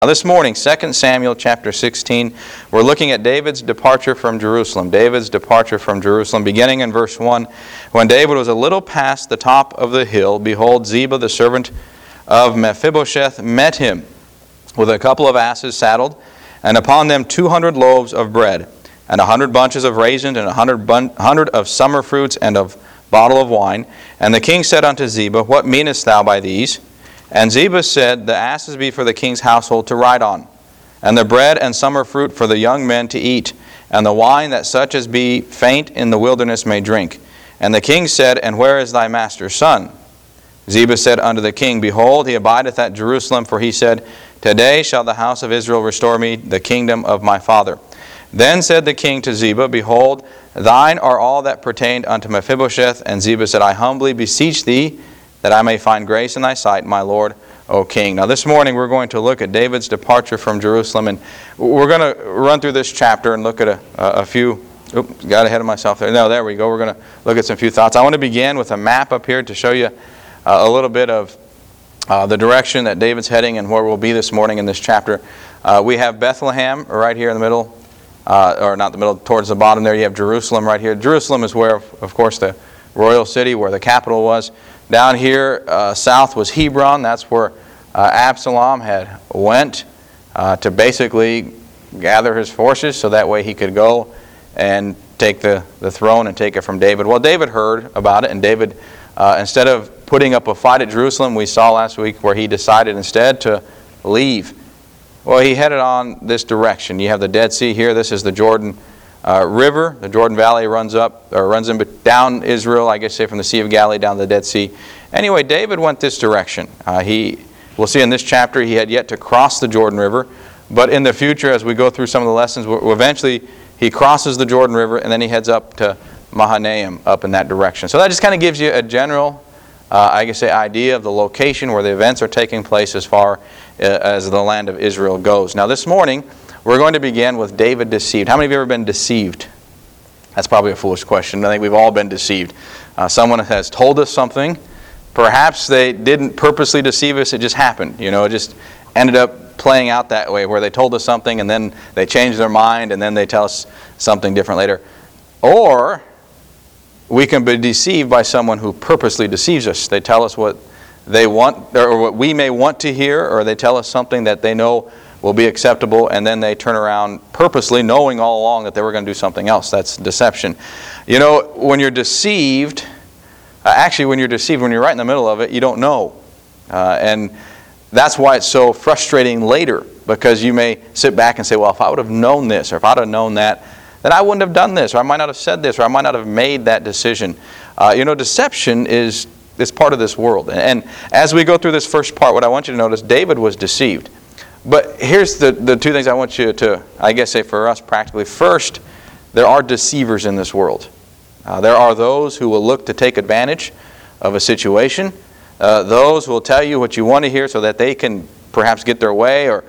Now this morning, 2 Samuel chapter 16, we're looking at David's departure from Jerusalem. David's departure from Jerusalem, beginning in verse 1. When David was a little past the top of the hill, behold, Ziba, the servant of Mephibosheth, met him with a couple of asses saddled, and upon them 200 loaves of bread, and 100 bunches of raisins, and 100 of summer fruits, and a bottle of wine. And the king said unto Ziba, What meanest thou by these? And Ziba said, The asses be for the king's household to ride on, and the bread and summer fruit for the young men to eat, and the wine that such as be faint in the wilderness may drink. And the king said, And where is thy master's son? Ziba said unto the king, Behold, he abideth at Jerusalem, for he said, Today shall the house of Israel restore me the kingdom of my father. Then said the king to Ziba, Behold, thine are all that pertained unto Mephibosheth. And Ziba said, I humbly beseech thee, that I may find grace in thy sight, my lord, O king. Now this morning we're going to look at David's departure from Jerusalem, and we're going to run through this chapter and look at a few. Oops, got ahead of myself there. No, there we go. We're going to look at some few thoughts. I want to begin with a map up here to show you a little bit of the direction that David's heading and where we'll be this morning in this chapter. We have Bethlehem right here in the middle, or not the middle, towards the bottom there. You have Jerusalem right here. Jerusalem is where, of course, the royal city, where the capital was. Down here south was Hebron. That's where Absalom had went to basically gather his forces so that way he could go and take the throne and take it from David. Well, David heard about it, and David, instead of putting up a fight at Jerusalem, we saw last week where he decided instead to leave. Well, he headed on this direction. You have the Dead Sea here. This is the Jordan River. The Jordan Valley runs down Israel, I guess say from the Sea of Galilee down to the Dead Sea. Anyway, David went this direction. We'll see in this chapter he had yet to cross the Jordan River, but in the future as we go through some of the lessons, eventually he crosses the Jordan River and then he heads up to Mahanaim up in that direction. So that just kind of gives you a general, idea of the location where the events are taking place as far as the land of Israel goes. Now this morning, we're going to begin with David deceived. How many of you have ever been deceived? That's probably a foolish question. I think we've all been deceived. Someone has told us something. Perhaps they didn't purposely deceive us. It just happened. It just ended up playing out that way where they told us something and then they changed their mind and then they tell us something different later. Or we can be deceived by someone who purposely deceives us. They tell us what they want or what we may want to hear, or they tell us something that they know will be acceptable, and then they turn around purposely, knowing all along that they were going to do something else. That's deception. When you're deceived, when you're right in the middle of it, you don't know. And that's why it's so frustrating later, because you may sit back and say, well, if I would have known this, or if I'd have known that, then I wouldn't have done this, or I might not have said this, or I might not have made that decision. Deception is part of this world. And as we go through this first part, what I want you to notice, David was deceived. But here's the two things I want you to, say for us practically. First, there are deceivers in this world. There are those who will look to take advantage of a situation. Those who will tell you what you want to hear so that they can perhaps get their way, or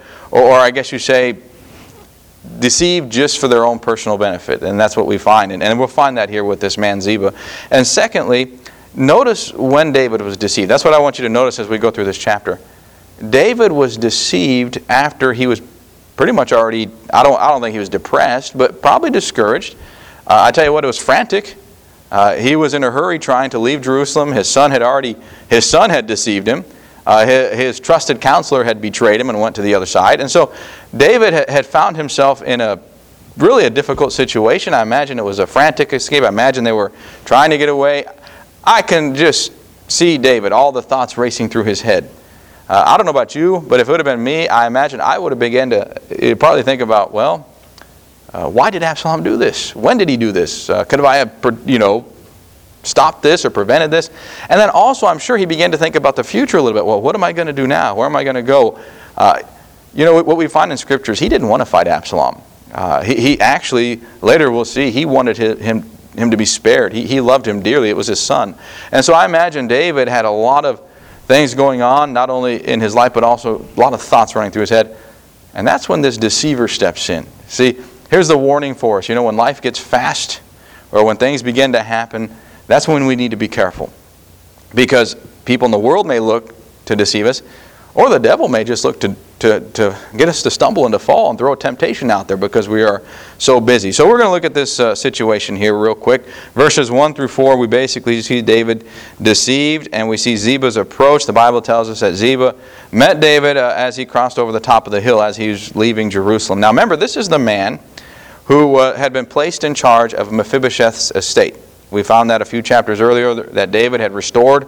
deceive just for their own personal benefit. And that's what we find. And we'll find that here with this man Ziba. And secondly, notice when David was deceived. That's what I want you to notice as we go through this chapter. David was deceived after he was pretty much already, I don't think he was depressed, but probably discouraged. I tell you what, it was frantic. He was in a hurry trying to leave Jerusalem. His son had deceived him. His trusted counselor had betrayed him and went to the other side. And so David had found himself in a difficult situation. I imagine it was a frantic escape. I imagine they were trying to get away. I can just see David, all the thoughts racing through his head. I don't know about you, but if it would have been me, I imagine I would have begun to probably think about, why did Absalom do this? When did he do this? Could I have, stopped this or prevented this? And then also, I'm sure he began to think about the future a little bit. Well, what am I going to do now? Where am I going to go? What we find in Scripture is he didn't want to fight Absalom. He actually, later we'll see, he wanted him to be spared. He loved him dearly. It was his son. And so I imagine David had a lot of things going on, not only in his life, but also a lot of thoughts running through his head. And that's when this deceiver steps in. See, here's the warning for us. When life gets fast, or when things begin to happen, that's when we need to be careful. Because people in the world may look to deceive us, or the devil may just look to to get us to stumble and to fall and throw a temptation out there because we are so busy. So we're going to look at this situation here real quick. Verses 1 through 4, we basically see David deceived, and we see Ziba's approach. The Bible tells us that Ziba met David as he crossed over the top of the hill as he was leaving Jerusalem. Now remember, this is the man who had been placed in charge of Mephibosheth's estate. We found that a few chapters earlier that David had restored.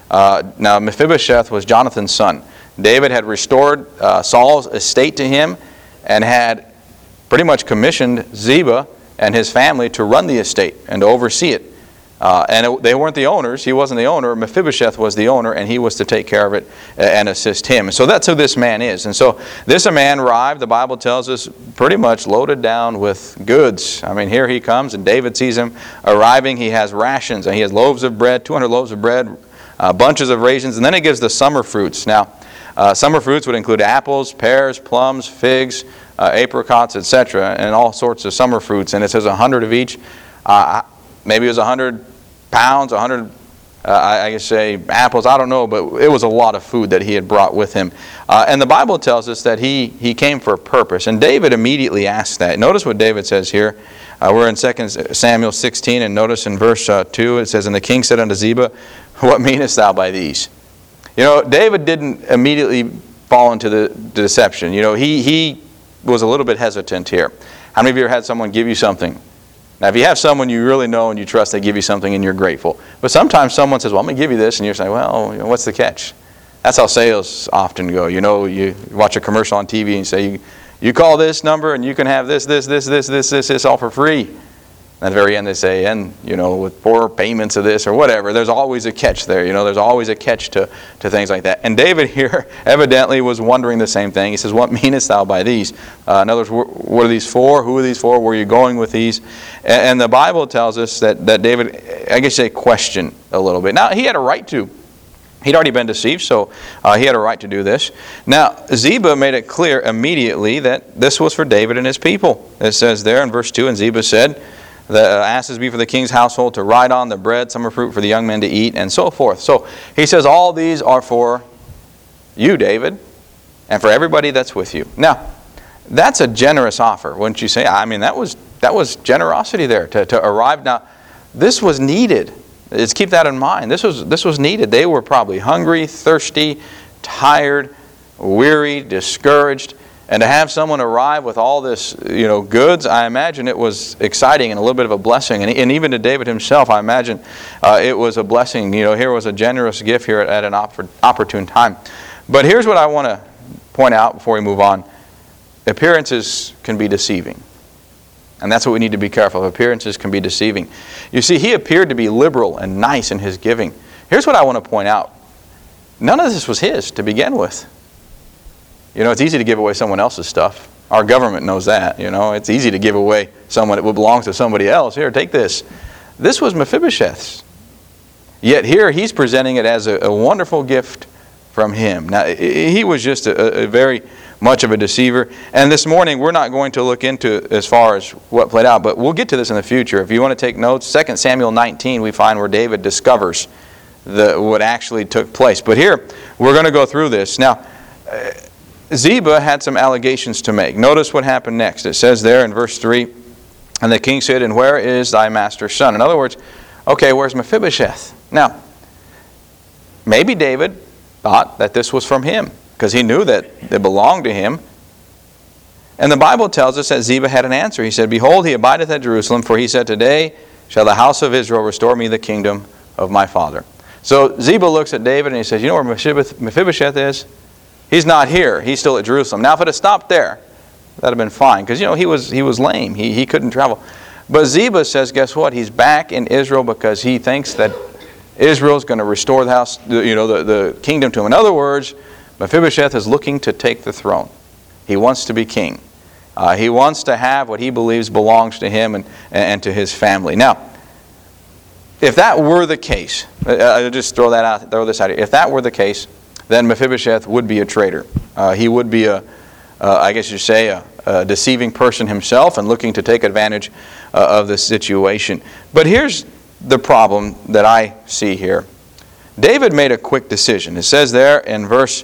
Now Mephibosheth was Jonathan's son. David had restored Saul's estate to him and had pretty much commissioned Ziba and his family to run the estate and to oversee it. They weren't the owners. He wasn't the owner. Mephibosheth was the owner, and he was to take care of it and assist him. So that's who this man is. And so this man arrived, the Bible tells us, pretty much loaded down with goods. I mean, here he comes, and David sees him arriving. He has rations, and he has loaves of bread, 200 loaves of bread, bunches of raisins, and then he gives the summer fruits. Now, summer fruits would include apples, pears, plums, figs, apricots, etc., and all sorts of summer fruits. And it says 100 of each. Maybe it was 100 pounds, 100, I guess say apples, I don't know, but it was a lot of food that he had brought with him. And the Bible tells us that he came for a purpose. And David immediately asked that. Notice what David says here. We're in 2 Samuel 16, and notice in verse 2, it says, "And the king said unto Ziba, What meanest thou by these?" You know, David didn't immediately fall into the deception. You know, he was a little bit hesitant here. How many of you ever had someone give you something? Now, if you have someone you really know and you trust, they give you something and you're grateful. But sometimes someone says, well, I'm going to give you this, and you're saying, well, you know, what's the catch? That's how sales often go. You know, you watch a commercial on TV and say, you call this number and you can have this, all for free. At the very end they say, and, you know, with 4 payments of this or whatever. There's always a catch there. You know, there's always a catch to things like that. And David here evidently was wondering the same thing. He says, what meanest thou by these? In other words, what are these for? Who are these for? Where are you going with these? And the Bible tells us that David, I guess they questioned a little bit. Now, he had a right to. He'd already been deceived, so he had a right to do this. Now, Ziba made it clear immediately that this was for David and his people. It says there in verse 2, and Ziba said, the asses be for the king's household to ride on, the bread, summer fruit for the young men to eat, and so forth. So he says all these are for you, David, and for everybody that's with you. Now, that's a generous offer, wouldn't you say? I mean, that was generosity there to arrive. Now, this was needed. Let's keep that in mind. This was needed. They were probably hungry, thirsty, tired, weary, discouraged. And to have someone arrive with all this, you know, goods, I imagine it was exciting and a little bit of a blessing. And even to David himself, I imagine it was a blessing. You know, here was a generous gift here at an opportune time. But here's what I want to point out before we move on. Appearances can be deceiving. And that's what we need to be careful of. Appearances can be deceiving. You see, he appeared to be liberal and nice in his giving. Here's what I want to point out. None of this was his to begin with. You know, it's easy to give away someone else's stuff. Our government knows that, you know. It's easy to give away someone that belongs to somebody else. Here, take this. This was Mephibosheth's. Yet here he's presenting it as a wonderful gift from him. Now, he was just a very much of a deceiver. And this morning we're not going to look into as far as what played out, but we'll get to this in the future. If you want to take notes, 2 Samuel 19 we find where David discovers what actually took place. But here we're going to go through this. Now, Ziba had some allegations to make. Notice what happened next. It says there in verse 3, and the king said, and where is thy master's son? In other words, okay, where's Mephibosheth? Now, maybe David thought that this was from him, because he knew that it belonged to him. And the Bible tells us that Ziba had an answer. He said, behold, he abideth at Jerusalem, for he said, today shall the house of Israel restore me the kingdom of my father. So Ziba looks at David and he says, you know where Mephibosheth is? He's not here. He's still at Jerusalem. Now, if it had stopped there, that would have been fine. Because, you know, he was lame. He couldn't travel. But Ziba says, guess what? He's back in Israel because he thinks that Israel's going to restore the house, you know, the kingdom to him. In other words, Mephibosheth is looking to take the throne. He wants to be king. He wants to have what he believes belongs to him and to his family. Now, if that were the case, I'll just throw this out here. If that were the case, then Mephibosheth would be a traitor. He would be I guess you'd say, a deceiving person himself and looking to take advantage of the situation. But here's the problem that I see here. David made a quick decision. It says there in verse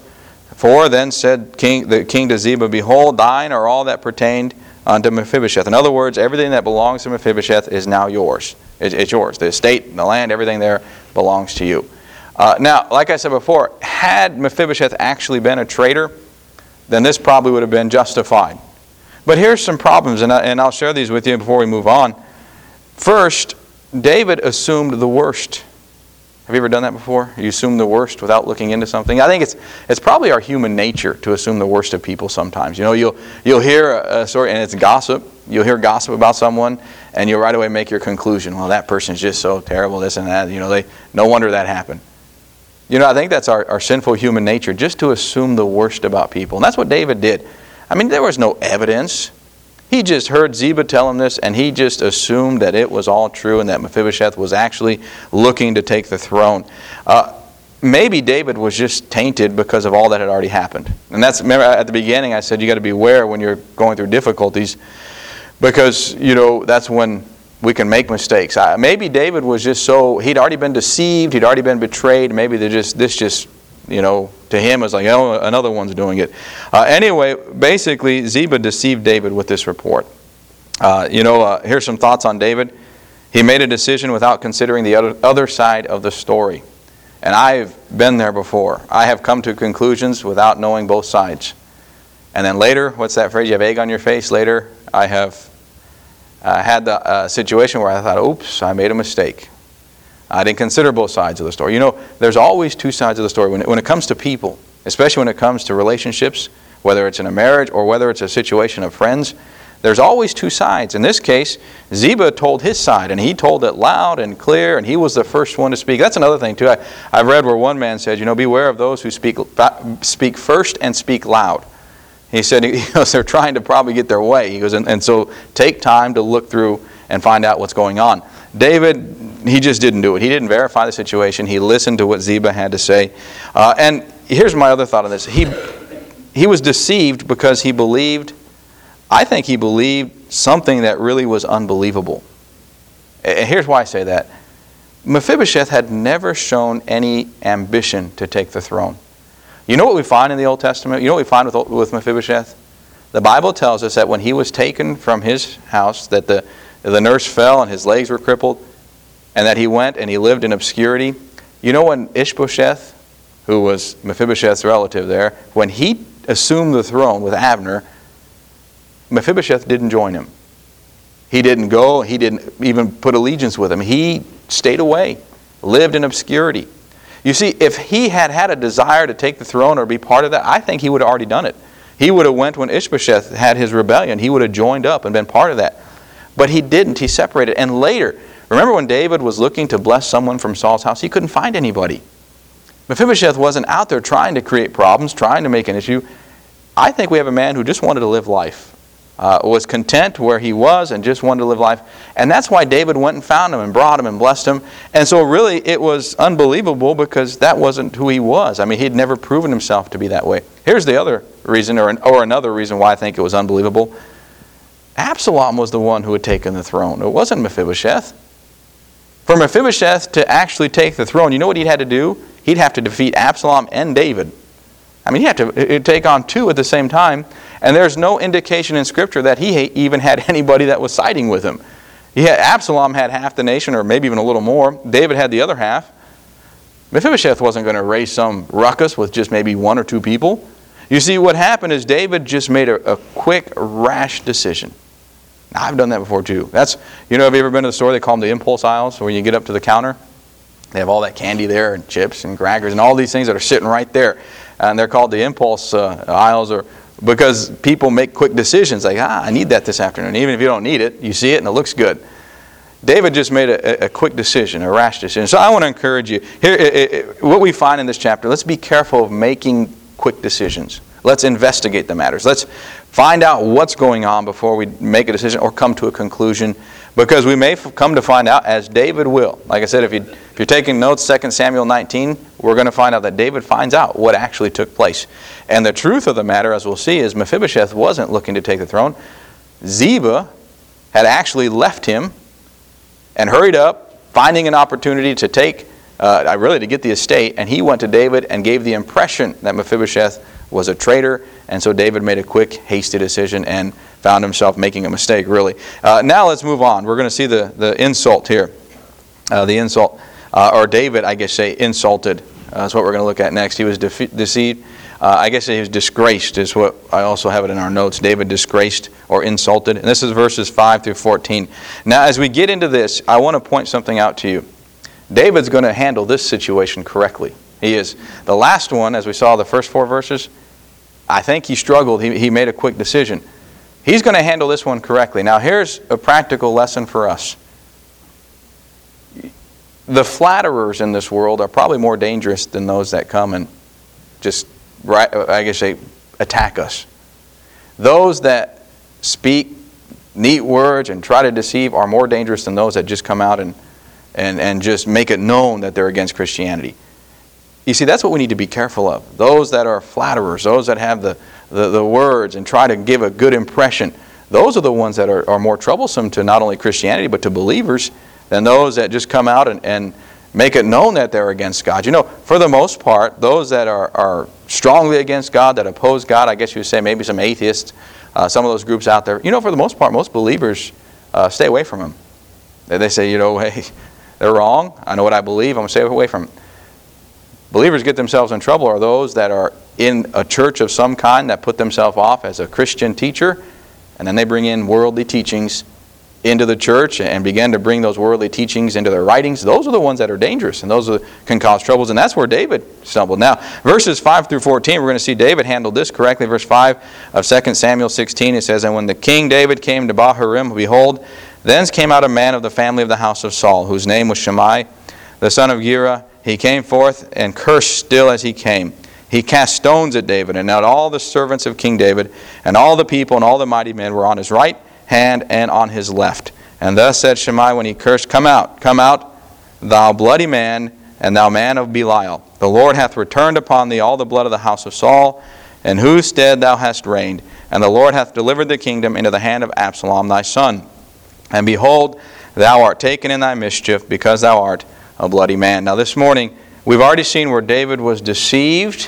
For then said the king to Ziba, Behold, thine are all that pertained unto Mephibosheth. In other words, everything that belongs to Mephibosheth is now yours. It's yours. The estate, the land, everything there belongs to you. Now, like I said before, had Mephibosheth actually been a traitor, then this probably would have been justified. But here's some problems, and I'll share these with you before we move on. First, David assumed the worst. Have you ever done that before? You assume the worst without looking into something? I think it's probably our human nature to assume the worst of people sometimes. You know, you'll hear a story, and it's gossip. You'll hear gossip about someone, and you'll right away make your conclusion. Well, that person's just so terrible, this and that. You know, no wonder that happened. You know, I think that's our sinful human nature, just to assume the worst about people. And that's what David did. I mean, there was no evidence. He just heard Ziba tell him this, and he just assumed that it was all true and that Mephibosheth was actually looking to take the throne. Maybe David was just tainted because of all that had already happened. And remember at the beginning I said you got to beware when you're going through difficulties, because, you know, that's when we can make mistakes. Maybe David was just he'd already been deceived, he'd already been betrayed. Maybe this just, you know, to him was like, oh, another one's doing it. Anyway, basically, Ziba deceived David with this report. Here's some thoughts on David. He made a decision without considering the other side of the story. And I've been there before. I have come to conclusions without knowing both sides. And then later, what's that phrase? You have egg on your face. Later, I have had the situation where I thought, oops, I made a mistake. I didn't consider both sides of the story. You know, there's always two sides of the story. When it comes to people, especially when it comes to relationships, whether it's in a marriage or whether it's a situation of friends, there's always two sides. In this case, Ziba told his side, and he told it loud and clear, and he was the first one to speak. That's another thing, too. I've read where one man said, you know, beware of those who speak first and speak loud. He said, they're trying to probably get their way. He goes, and so take time to look through and find out what's going on. David, he just didn't do it. He didn't verify the situation. He listened to what Ziba had to say. And here's my other thought on this. He was deceived because I think he believed something that really was unbelievable. And here's why I say that. Mephibosheth had never shown any ambition to take the throne. You know what we find in the Old Testament? You know what we find with Mephibosheth? The Bible tells us that when he was taken from his house, that the nurse fell and his legs were crippled, and that he went and he lived in obscurity. You know when Ishbosheth, who was Mephibosheth's relative there, when he assumed the throne with Abner, Mephibosheth didn't join him. He didn't go. He didn't even put allegiance with him. He stayed away, lived in obscurity. You see, if he had had a desire to take the throne or be part of that, I think he would have already done it. He would have went when Ishbosheth had his rebellion. He would have joined up and been part of that. But he didn't. He separated. And later, remember when David was looking to bless someone from Saul's house? He couldn't find anybody. Mephibosheth wasn't out there trying to create problems, trying to make an issue. I think we have a man who just wanted to live life. Was content where he was and just wanted to live life. And that's why David went and found him and brought him and blessed him. And so really it was unbelievable because that wasn't who he was. I mean, he'd never proven himself to be that way. Here's the other reason, or another reason why I think it was unbelievable. Absalom was the one who had taken the throne. It wasn't Mephibosheth. For Mephibosheth to actually take the throne, you know what he'd had to do? He'd have to defeat Absalom and David. I mean, he had to take on two at the same time. And there's no indication in Scripture that he even had anybody that was siding with him. Absalom had half the nation, or maybe even a little more. David had the other half. Mephibosheth wasn't going to raise some ruckus with just maybe one or two people. You see, what happened is David just made a quick, rash decision. Now, I've done that before too. Have you ever been to the store? They call them the impulse aisles, where you get up to the counter. They have all that candy there, and chips and crackers, and all these things that are sitting right there. And they're called the impulse aisles, because people make quick decisions like, I need that this afternoon. Even if you don't need it, you see it and it looks good. David just made a quick decision, a rash decision. So I want to encourage you. Here, what we find in this chapter, let's be careful of making quick decisions. Let's investigate the matters. Let's find out what's going on before we make a decision or come to a conclusion, because we may come to find out, as David will. Like I said, if you're taking notes, 2 Samuel 19, we're going to find out that David finds out what actually took place. And the truth of the matter, as we'll see, is Mephibosheth wasn't looking to take the throne. Ziba had actually left him and hurried up, finding an opportunity to to get the estate, and he went to David and gave the impression that Mephibosheth was a traitor, and so David made a quick, hasty decision and found himself making a mistake, really. Now let's move on. We're going to see the insult here. The insult, or David, I guess, say insulted. That's what we're going to look at next. He was deceived. I guess he was disgraced is what I also have it in our notes. David disgraced or insulted. And this is verses 5 through 14. Now, as we get into this, I want to point something out to you. David's going to handle this situation correctly. He is. The last one, as we saw the first 4 verses, I think he struggled. He made a quick decision. He's going to handle this one correctly. Now, here's a practical lesson for us. The flatterers in this world are probably more dangerous than those that come and just, I guess, attack us. Those that speak neat words and try to deceive are more dangerous than those that just come out and just make it known that they're against Christianity. You see, that's what we need to be careful of. Those that are flatterers, those that have the words and try to give a good impression, those are the ones that are more troublesome to not only Christianity but to believers than those that just come out and make it known that they're against God. You know, for the most part, those that are strongly against God, that oppose God, I guess you would say maybe some atheists, some of those groups out there, you know, for the most part, most believers stay away from them. They say, you know, hey, they're wrong. I know what I believe. I'm going to stay away from them. Believers get themselves in trouble are those that are in a church of some kind that put themselves off as a Christian teacher, and then they bring in worldly teachings into the church and begin to bring those worldly teachings into their writings. Those are the ones that are dangerous, and those can cause troubles, and that's where David stumbled. Now, verses 5 through 14, we're going to see David handled this correctly. Verse 5 of 2 Samuel 16, it says, "And when the king David came to Bahurim, behold, thence came out a man of the family of the house of Saul, whose name was Shimei, the son of Gera. He came forth and cursed still as he came. He cast stones at David, and now all the servants of King David, and all the people and all the mighty men were on his right hand and on his left. And thus said Shimei when he cursed, come out, thou bloody man, and thou man of Belial. The Lord hath returned upon thee all the blood of the house of Saul, in whose stead thou hast reigned. And the Lord hath delivered the kingdom into the hand of Absalom thy son. And behold, thou art taken in thy mischief, because thou art a bloody man." Now this morning, we've already seen where David was deceived.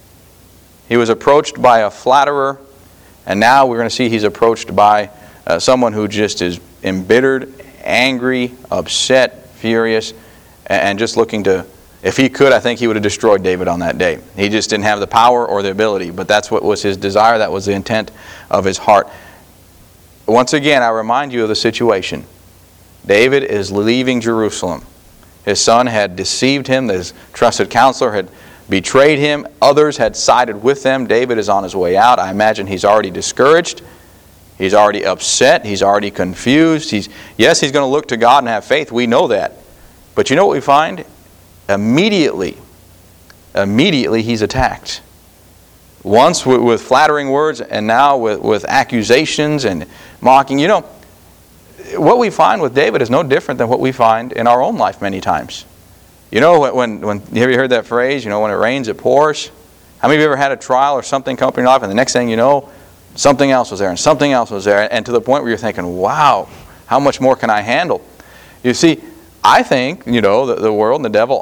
He was approached by a flatterer. And now we're going to see he's approached by someone who just is embittered, angry, upset, furious, and just looking to, if he could, I think he would have destroyed David on that day. He just didn't have the power or the ability, but that's what was his desire. That was the intent of his heart. Once again, I remind you of the situation. David is leaving Jerusalem. His son had deceived him. His trusted counselor had betrayed him. Others had sided with them. David is on his way out. I imagine he's already discouraged. He's already upset. He's already confused. Yes, he's going to look to God and have faith. We know that. But you know what we find? Immediately he's attacked. Once with flattering words, and now with accusations and mocking. You know, what we find with David is no different than what we find in our own life many times. You know, when have you heard that phrase, you know, when it rains, it pours? How many of you ever had a trial or something come up in your life, and the next thing you know, something else was there, and something else was there, and to the point where you're thinking, wow, how much more can I handle? You see, I think, you know, the world and the devil,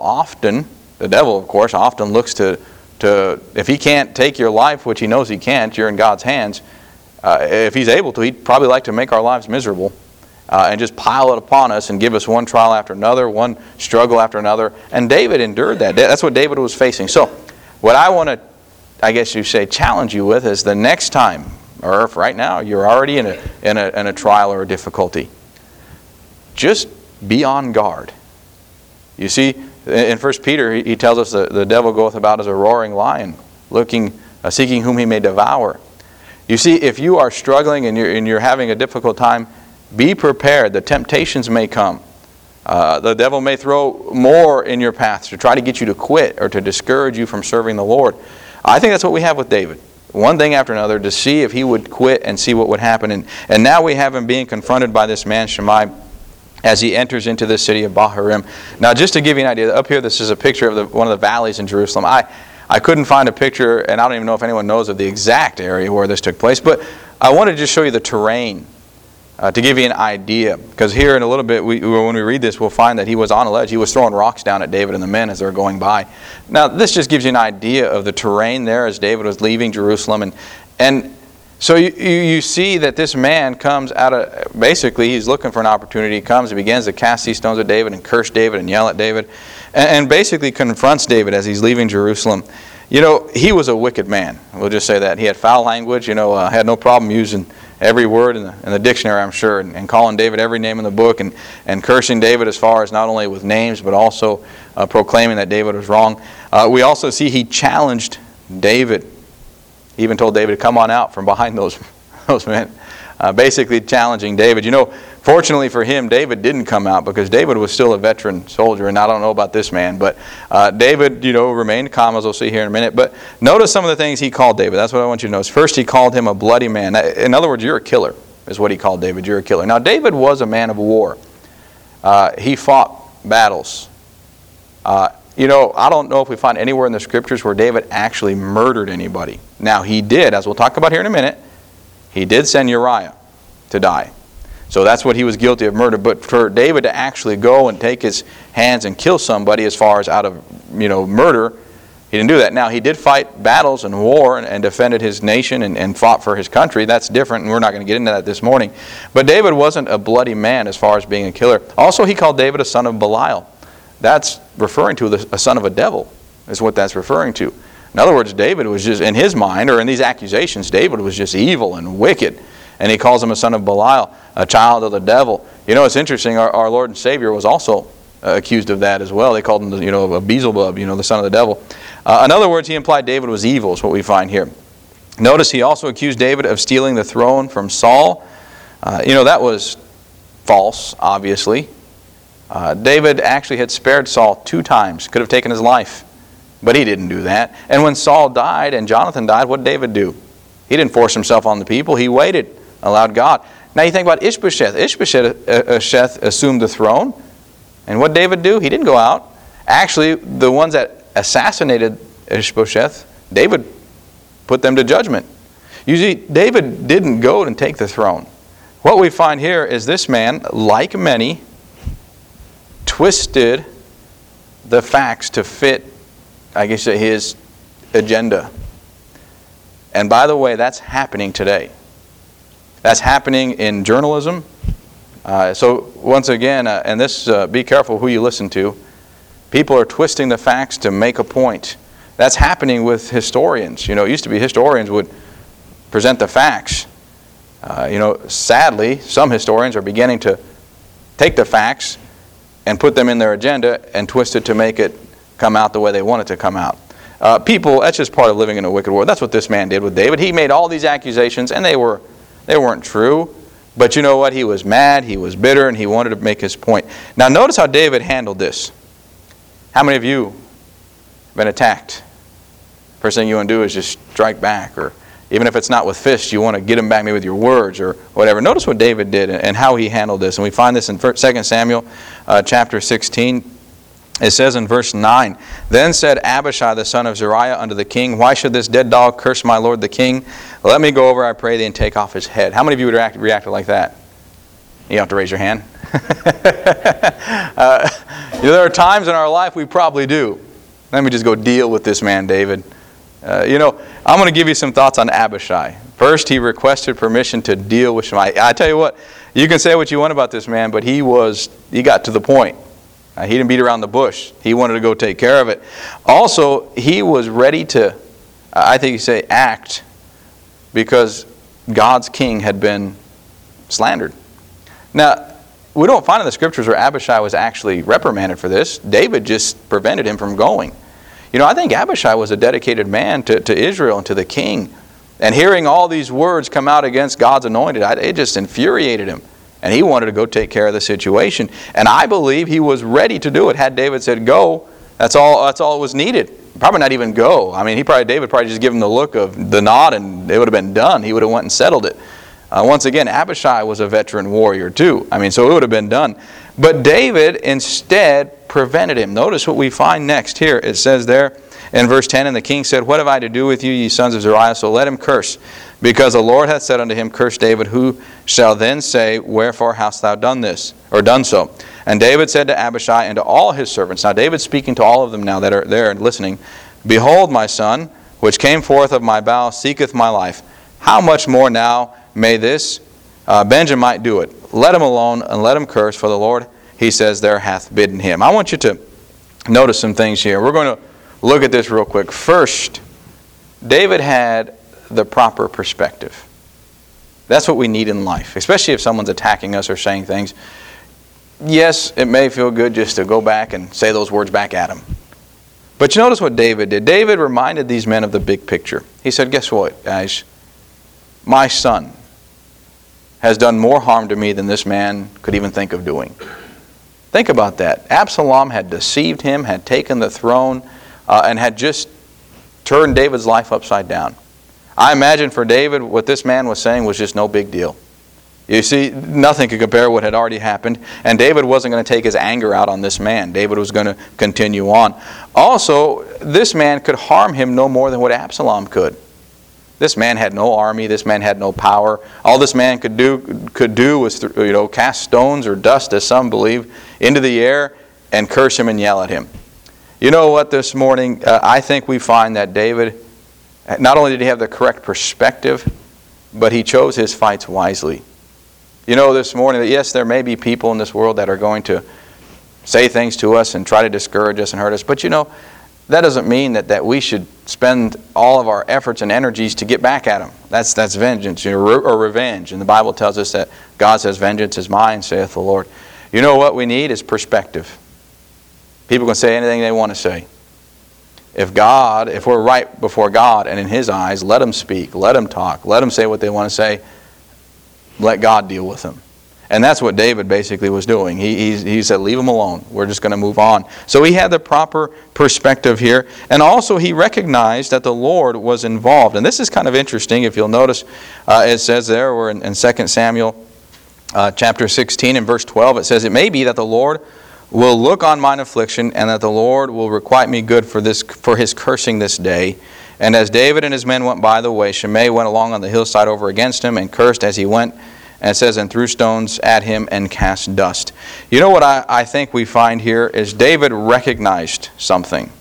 of course, often looks to if he can't take your life, which he knows he can't, you're in God's hands. If he's able to, he'd probably like to make our lives miserable and just pile it upon us and give us one trial after another, one struggle after another. And David endured that. That's what David was facing. So what I want to, I guess you say, challenge you with is the next time, or if right now you're already in a trial or a difficulty, just be on guard. You see, in 1 Peter, he tells us that the devil goeth about as a roaring lion, seeking whom he may devour. You see, if you are struggling and you're having a difficult time, be prepared. The temptations may come. The devil may throw more in your path to try to get you to quit or to discourage you from serving the Lord. I think that's what we have with David. One thing after another to see if he would quit and see what would happen. And now we have him being confronted by this man Shimei as he enters into the city of Bahurim. Now, just to give you an idea, up here this is a picture of one of the valleys in Jerusalem. I couldn't find a picture, and I don't even know if anyone knows of the exact area where this took place, but I wanted to just show you the terrain. To give you an idea, because here in a little bit, when we read this, we'll find that he was on a ledge. He was throwing rocks down at David and the men as they were going by. Now, this just gives you an idea of the terrain there as David was leaving Jerusalem. And so you see that this man comes out of, basically, he's looking for an opportunity. He comes and begins to cast these stones at David and curse David and yell at David, and basically confronts David as he's leaving Jerusalem. You know, he was a wicked man. We'll just say that. He had foul language, had no problem using every word in the dictionary, I'm sure, and calling David every name in the book and cursing David as far as not only with names, but also proclaiming that David was wrong. We also see he challenged David. He even told David to come on out from behind those men, basically challenging David. You know, fortunately for him, David didn't come out because David was still a veteran soldier, and I don't know about this man, but David, remained calm, as we'll see here in a minute. But notice some of the things he called David. That's what I want you to notice. First, he called him a bloody man. In other words, you're a killer, is what he called David. You're a killer. Now, David was a man of war. He fought battles. I don't know if we find anywhere in the Scriptures where David actually murdered anybody. Now, he did, as we'll talk about here in a minute, he did send Uriah to die. So that's what he was guilty of murder. But for David to actually go and take his hands and kill somebody as far as out of, murder, he didn't do that. Now, he did fight battles and war and defended his nation and fought for his country. That's different, and we're not going to get into that this morning. But David wasn't a bloody man as far as being a killer. Also, he called David a son of Belial. That's referring to a son of a devil, is what that's referring to. In other words, David was just, in his mind, or in these accusations, David was just evil and wicked. And he calls him a son of Belial, a child of the devil. It's interesting, our Lord and Savior was also accused of that as well. They called him, a Beelzebub, the son of the devil. In other words, he implied David was evil, is what we find here. Notice he also accused David of stealing the throne from Saul. That was false, obviously. David actually had spared Saul 2 times, could have taken his life. But he didn't do that. And when Saul died and Jonathan died, what did David do? He didn't force himself on the people. He waited, allowed God. Now you think about Ishbosheth. Ishbosheth assumed the throne. And what did David do? He didn't go out. Actually, the ones that assassinated Ishbosheth, David put them to judgment. You see, David didn't go and take the throne. What we find here is this man, like many, twisted the facts to fit, his agenda. And by the way, that's happening today. That's happening in journalism. So once again, and this, be careful who you listen to. People are twisting the facts to make a point. That's happening with historians. It used to be historians would present the facts. Sadly, some historians are beginning to take the facts and put them in their agenda and twist it to make it come out the way they want it to come out. That's just part of living in a wicked world. That's what this man did with David. He made all these accusations, and they weren't true. But you know what? He was mad, he was bitter, and he wanted to make his point. Now notice how David handled this. How many of you have been attacked? First thing you want to do is just strike back, or even if it's not with fists, you want to get them back maybe with your words or whatever. Notice what David did and how he handled this. And we find this in 2 Samuel chapter 16. It says in verse 9, "Then said Abishai the son of Zeruiah unto the king, Why should this dead dog curse my lord the king? Let me go over, I pray thee, and take off his head." How many of you would react like that? You don't have to raise your hand. There are times in our life we probably do. Let me just go deal with this man, David. I'm going to give you some thoughts on Abishai. First, he requested permission to deal with Shimei. I tell you what, you can say what you want about this man, but he got to the point. He didn't beat around the bush. He wanted to go take care of it. Also, he was ready to, I think you say, act because God's king had been slandered. Now, we don't find in the Scriptures where Abishai was actually reprimanded for this. David just prevented him from going. I think Abishai was a dedicated man to Israel and to the king. And hearing all these words come out against God's anointed, it just infuriated him. And he wanted to go take care of the situation. And I believe he was ready to do it. Had David said go, that's all it was needed. Probably not even go. David probably just give him the look of the nod and it would have been done. He would have went and settled it. Once again, Abishai was a veteran warrior too. So it would have been done. But David instead prevented him. Notice what we find next here. It says there, In verse 10, and the king said, what have I to do with you, ye sons of Zeruiah? So let him curse. Because the Lord hath said unto him, curse David. Who shall then say, wherefore hast thou done this, or done so? And David said to Abishai and to all his servants, now David's speaking to all of them now that are there and listening, behold, my son, which came forth of my bowels, seeketh my life. How much more now may this Benjamite do it? Let him alone, and let him curse, for the Lord, he says, there hath bidden him. I want you to notice some things here. We're going to look at this real quick. First, David had the proper perspective. That's what we need in life, especially if someone's attacking us or saying things. Yes, it may feel good just to go back and say those words back at him. But you notice what David did. David reminded these men of the big picture. He said, guess what, guys? My son has done more harm to me than this man could even think of doing. Think about that. Absalom had deceived him, had taken the throne, and had just turned David's life upside down. I imagine for David, what this man was saying was just no big deal. You see, nothing could compare what had already happened, and David wasn't going to take his anger out on this man. David was going to continue on. Also, this man could harm him no more than what Absalom could. This man had no army. This man had no power. All this man could do was cast stones or dust, as some believe, into the air and curse him and yell at him. You know what, this morning, I think we find that David, not only did he have the correct perspective, but he chose his fights wisely. You know this morning that yes, there may be people in this world that are going to say things to us and try to discourage us and hurt us, but you know, that doesn't mean that we should spend all of our efforts and energies to get back at them. That's vengeance, or revenge. And the Bible tells us that God says, vengeance is mine, saith the Lord. You know what we need is perspective. People can say anything they want to say. If we're right before God and in His eyes, let them speak, let them talk, let them say what they want to say. Let God deal with them. And that's what David basically was doing. He said, leave them alone. We're just going to move on. So he had the proper perspective here. And also he recognized that the Lord was involved. And this is kind of interesting. If you'll notice, it says there, we're in 2 Samuel chapter 16 and verse 12. It says, it may be that the Lord will look on mine affliction, and that the Lord will requite me good for his cursing this day. And as David and his men went by the way, Shimei went along on the hillside over against him and cursed as he went. And it says, and threw stones at him and cast dust. You know what I think we find here is David recognized something.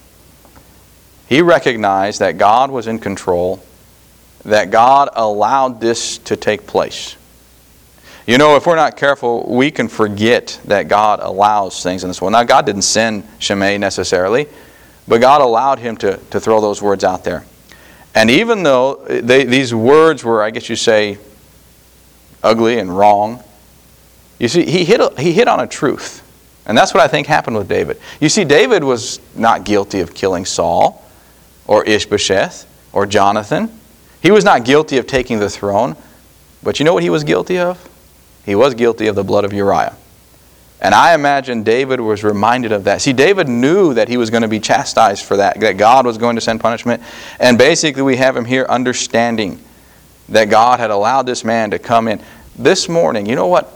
He recognized that God was in control, that God allowed this to take place. You know, if we're not careful, we can forget that God allows things in this world. Now, God didn't send Shimei necessarily, but God allowed him to throw those words out there. And even though these words were, I guess you say, ugly and wrong, you see, he hit on a truth. And that's what I think happened with David. You see, David was not guilty of killing Saul or Ishbosheth or Jonathan. He was not guilty of taking the throne. But you know what he was guilty of? He was guilty of the blood of Uriah. And I imagine David was reminded of that. See, David knew that he was going to be chastised for that God was going to send punishment. And basically we have him here understanding that God had allowed this man to come in. This morning, you know what?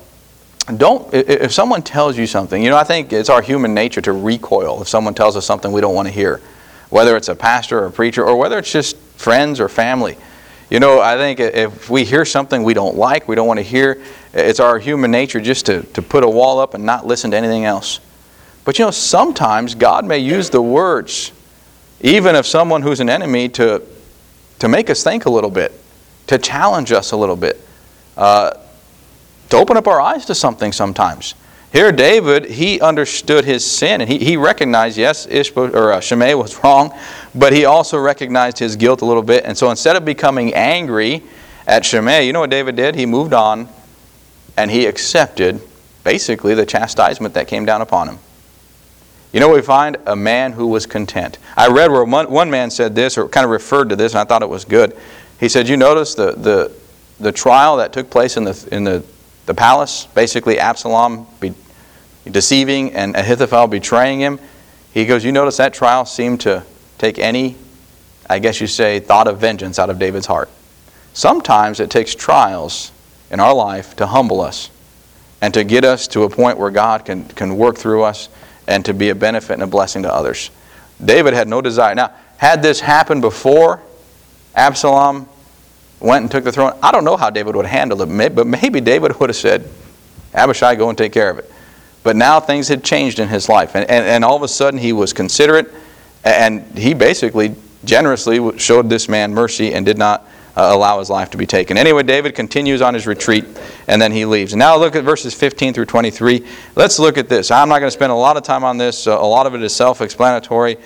If someone tells you something, I think it's our human nature to recoil if someone tells us something we don't want to hear. Whether it's a pastor or a preacher, or whether it's just friends or family. I think if we hear something we don't like, we don't want to hear, it's our human nature just to put a wall up and not listen to anything else. But sometimes God may use the words, even of someone who's an enemy, to make us think a little bit, to challenge us a little bit, to open up our eyes to something sometimes. Here David, he understood his sin, and he recognized, yes, Shimei was wrong, but he also recognized his guilt a little bit. And so instead of becoming angry at Shimei, you know what David did? He moved on, and he accepted basically the chastisement that came down upon him. You know what we find? A man who was content. I read where one man said this, or kind of referred to this, and I thought it was good. He said, you notice the trial that took place in the palace, basically Absalom deceiving and Ahithophel betraying him. He goes, you notice that trial seemed to take any, I guess you say, thought of vengeance out of David's heart. Sometimes it takes trials in our life to humble us and to get us to a point where God can work through us and to be a benefit and a blessing to others. David had no desire. Now, had this happened before Absalom went and took the throne, I don't know how David would have handled it, but maybe David would have said, Abishai, go and take care of it. But now things had changed in his life, and all of a sudden he was considerate, and he basically generously showed this man mercy and did not allow his life to be taken. Anyway, David continues on his retreat, and then he leaves. And now look at verses 15 through 23. Let's look at this. I'm not going to spend a lot of time on this. A lot of it is self-explanatory.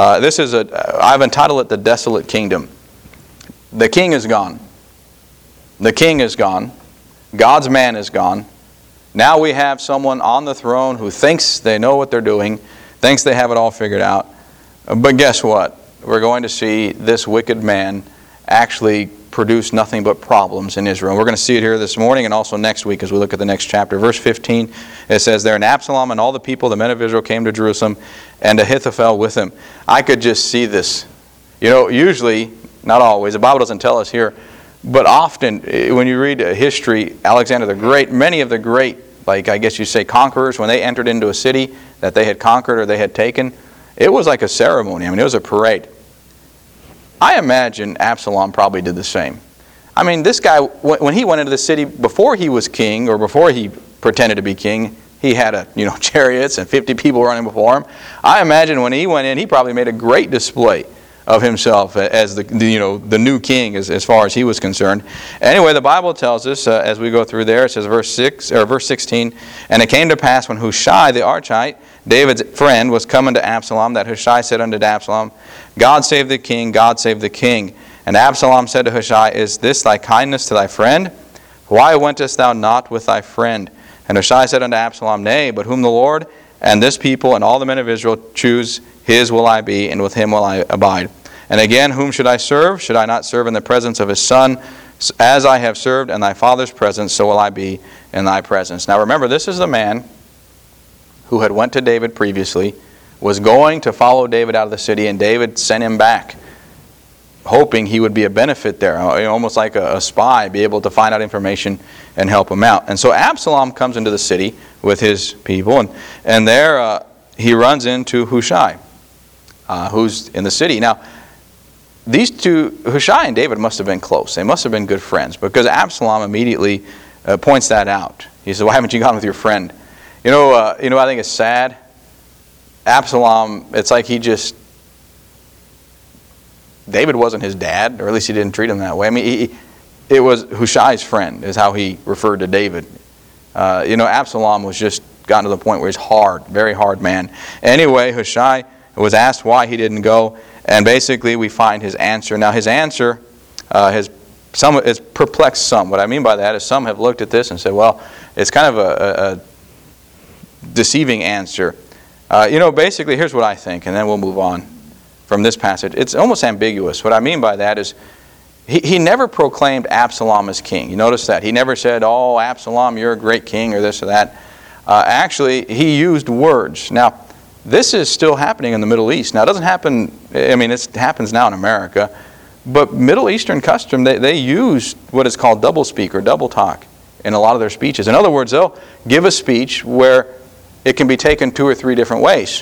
I've entitled it The Desolate Kingdom. The king is gone. The king is gone. God's man is gone. Now we have someone on the throne who thinks they know what they're doing, thinks they have it all figured out. But guess what? We're going to see this wicked man actually produce nothing but problems in Israel. We're going to see it here this morning and also next week as we look at the next chapter. Verse 15, it says there, and Absalom and all the people, the men of Israel, came to Jerusalem, and Ahithophel with him. I could just see this. You know, usually, not always, the Bible doesn't tell us here, but often when you read history, Alexander the Great, many of the great, like I guess you say conquerors, when they entered into a city that they had conquered or they had taken, it was like a ceremony. I mean, it was a parade. I imagine Absalom probably did the same. I mean, this guy, when he went into the city, before he was king or before he pretended to be king, he had chariots and 50 people running before him. I imagine when he went in, he probably made a great display of himself as the new king as far as he was concerned. Anyway, the Bible tells us as we go through there, it says verse 16, and it came to pass when Hushai the Archite, David's friend, was coming to Absalom, that Hushai said unto Absalom, God save the king, God save the king. And Absalom said to Hushai, is this thy kindness to thy friend? Why wentest thou not with thy friend? And Hushai said unto Absalom, nay, but whom the Lord and this people and all the men of Israel choose, his will I be, and with him will I abide. And again, whom should I serve? Should I not serve in the presence of his son? As I have served in thy father's presence, so will I be in thy presence. Now remember, this is the man who had went to David previously, was going to follow David out of the city, and David sent him back, hoping he would be a benefit there, almost like a spy, be able to find out information and help him out. And so Absalom comes into the city with his people, and there he runs into Hushai, who's in the city. Now, these two, Hushai and David, must have been close. They must have been good friends, because Absalom immediately points that out. He says, why haven't you gone with your friend? I think it's sad. Absalom, it's like David wasn't his dad, or at least he didn't treat him that way. I mean, it was Hushai's friend, is how he referred to David. Absalom was just gotten to the point where he's hard, very hard man. Anyway, Hushai was asked why he didn't go, and basically we find his answer. Now his answer has perplexed some. What I mean by that is some have looked at this and said, well, it's kind of a deceiving answer. Basically, here's what I think, and then we'll move on from this passage. It's almost ambiguous. What I mean by that is he never proclaimed Absalom as king. You notice that. He never said, oh, Absalom, you're a great king, or this or that. Actually, he used words. Now, this is still happening in the Middle East. Now, it doesn't happen, it happens now in America, but Middle Eastern custom, they use what is called doublespeak or double talk in a lot of their speeches. In other words, they'll give a speech where it can be taken 2 or 3 different ways.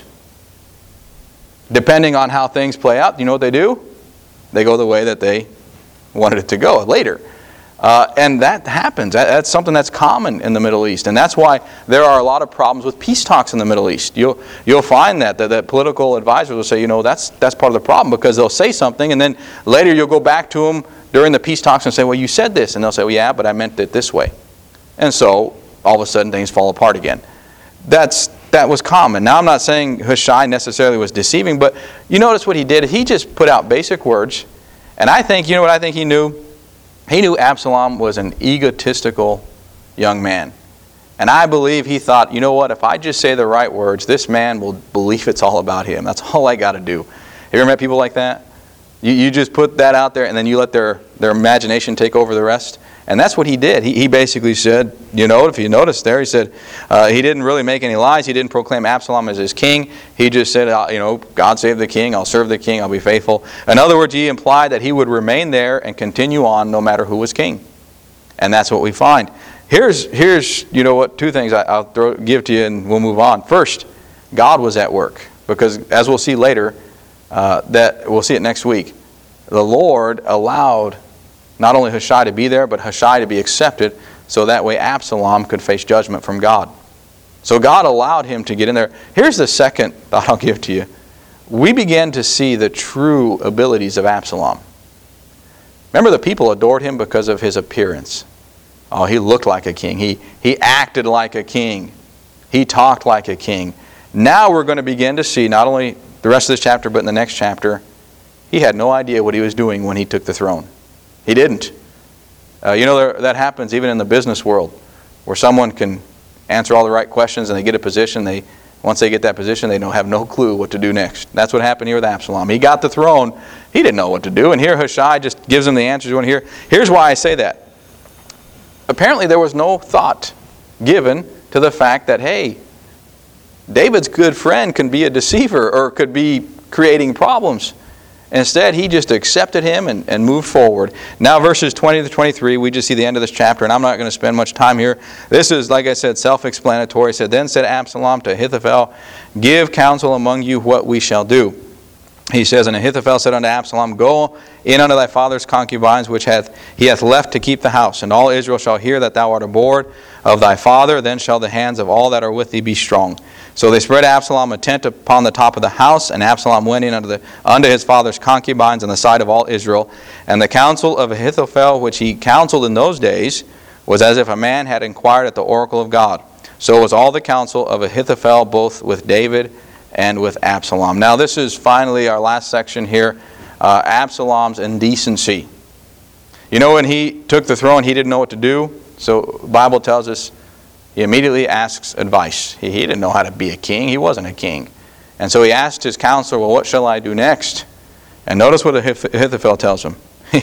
Depending on how things play out, you know what they do? They go the way that they wanted it to go later. And that happens. That's something that's common in the Middle East. And that's why there are a lot of problems with peace talks in the Middle East. You'll find that political advisors will say, that's part of the problem, because they'll say something and then later you'll go back to them during the peace talks and say, well, you said this. And they'll say, well, yeah, but I meant it this way. And so all of a sudden things fall apart again. That was common. Now I'm not saying Hushai necessarily was deceiving, but you notice what he did. He just put out basic words. And I think, what I think he knew? He knew Absalom was an egotistical young man. And I believe he thought, if I just say the right words, this man will believe it's all about him. That's all I got to do. Have you ever met people like that? You just put that out there and then you let their imagination take over the rest. And that's what he did. He basically said, if you notice there, he said he didn't really make any lies. He didn't proclaim Absalom as his king. He just said, God save the king, I'll serve the king, I'll be faithful. In other words, he implied that he would remain there and continue on no matter who was king. And that's what we find. Here's 2 things I'll give to you and we'll move on. First, God was at work. Because as we'll see later, that we'll see it next week. The Lord allowed not only Hushai to be there, but Hushai to be accepted, so that way Absalom could face judgment from God. So God allowed him to get in there. Here's the second thought I'll give to you. We began to see the true abilities of Absalom. Remember, the people adored him because of his appearance. Oh, he looked like a king. He acted like a king. He talked like a king. Now we're going to begin to see, not only the rest of this chapter, but in the next chapter, he had no idea what he was doing when he took the throne. He didn't. That happens even in the business world, where someone can answer all the right questions and they get a position. Once they get that position, they don't have no clue what to do next. That's what happened here with Absalom. He got the throne. He didn't know what to do. And here Hushai just gives him the answers you want to hear. Here's why I say that. Apparently there was no thought given to the fact that, hey, David's good friend can be a deceiver or could be creating problems. Instead, he just accepted him and moved forward. Now, verses 20 to 23, we just see the end of this chapter, and I'm not going to spend much time here. This is, like I said, self-explanatory. It said, Then said Absalom to Ahithophel, Give counsel among you what we shall do. He says, And Ahithophel said unto Absalom, Go in unto thy father's concubines, which he hath left to keep the house. And all Israel shall hear that thou art abhorred of thy father. Then shall the hands of all that are with thee be strong. So they spread Absalom a tent upon the top of the house, and Absalom went in unto his father's concubines in the sight of all Israel. And the counsel of Ahithophel, which he counseled in those days, was as if a man had inquired at the oracle of God. So was all the counsel of Ahithophel, both with David and with Absalom. Now this is finally our last section here, Absalom's indecency. When he took the throne, he didn't know what to do. So the Bible tells us he immediately asks advice. He didn't know how to be a king. He wasn't a king. And so he asked his counselor, well, what shall I do next? And notice what Ahithophel tells him.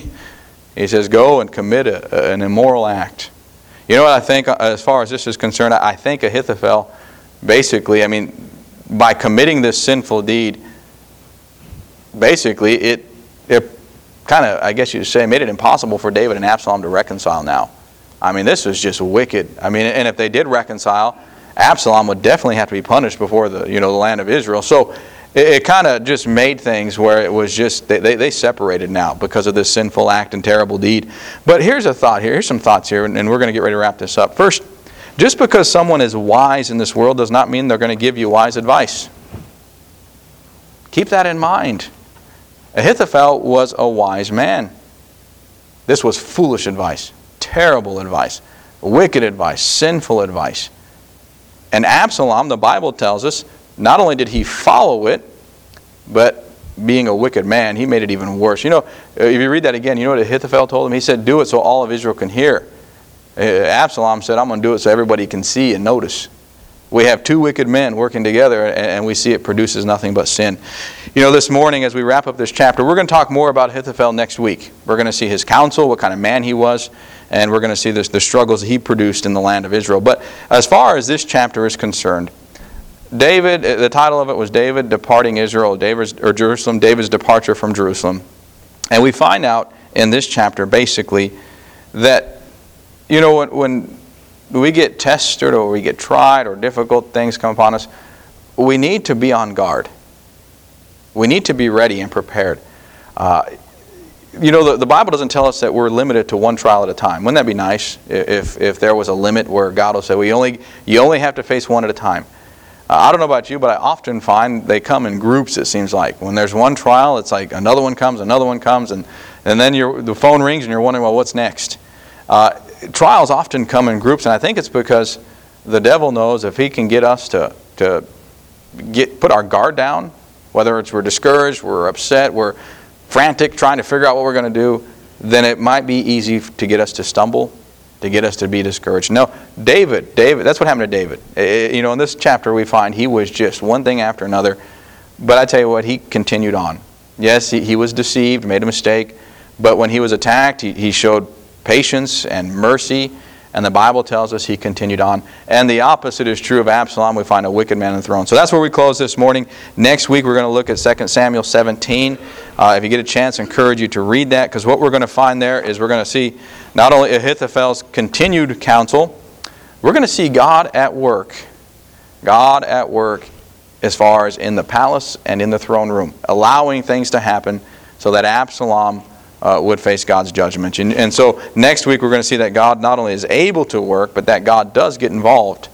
He says, go and commit an immoral act. You know what I think, as far as this is concerned, I think Ahithophel basically, by committing this sinful deed, basically it kind of, I guess you'd say, made it impossible for David and Absalom to reconcile now. This was just wicked. And if they did reconcile, Absalom would definitely have to be punished before the land of Israel. So it kind of just made things where it was just, they separated now because of this sinful act and terrible deed. But here's a thought here. Here's some thoughts here, and we're going to get ready to wrap this up. First, just because someone is wise in this world does not mean they're going to give you wise advice. Keep that in mind. Ahithophel was a wise man. This was foolish advice. Terrible advice, wicked advice, sinful advice. And Absalom, the Bible tells us, not only did he follow it, but being a wicked man, he made it even worse. If you read that again, you know what Ahithophel told him? He said, do it so all of Israel can hear. Absalom said, I'm going to do it so everybody can see and notice. We have two wicked men working together, and we see it produces nothing but sin. This morning, as we wrap up this chapter, we're going to talk more about Ahithophel next week. We're going to see his counsel, what kind of man he was, and we're going to see the struggles he produced in the land of Israel. But as far as this chapter is concerned, David, the title of it was David departing Israel, Jerusalem, David's departure from Jerusalem. And we find out in this chapter, basically, that, when we get tested or we get tried or difficult things come upon us, we need to be on guard. We need to be ready and prepared. The Bible doesn't tell us that we're limited to one trial at a time. Wouldn't that be nice if there was a limit where God will say, you only have to face one at a time? I don't know about you, but I often find they come in groups, it seems like. When there's one trial, it's like another one comes, and then the phone rings and you're wondering, well, what's next? Trials often come in groups, and I think it's because the devil knows if he can get us to put our guard down, whether it's we're discouraged, we're upset, we're frantic trying to figure out what we're going to do, then it might be easy to get us to stumble, to get us to be discouraged. No, David, that's what happened to David. In this chapter we find he was just one thing after another, but I tell you what, he continued on. Yes, he was deceived, made a mistake, but when he was attacked, he showed patience and mercy, and the Bible tells us he continued on. And the opposite is true of Absalom. We find a wicked man on the throne. So that's where we close this morning. Next week we're going to look at 2 Samuel 17. If you get a chance, I encourage you to read that, because what we're going to find there is we're going to see not only Ahithophel's continued counsel, we're going to see God at work. God at work as far as in the palace and in the throne room, allowing things to happen so that Absalom would face God's judgment. And so next week we're going to see that God not only is able to work, but that God does get involved